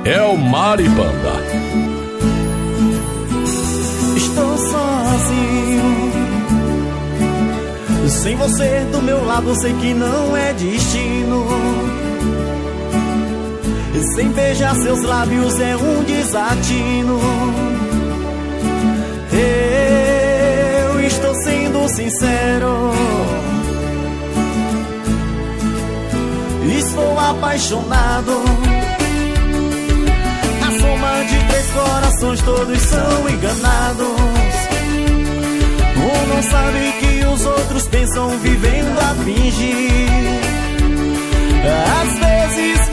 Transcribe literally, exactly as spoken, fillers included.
é o Maribanda. Estou sozinho, sem você do meu lado, sei que não é destino. Sem beijar seus lábios é um desatino. Eu estou sendo sincero, estou apaixonado. A soma de três corações, todos são enganados. Um não sabe que os outros pensam, vivendo a fingir. Às vezes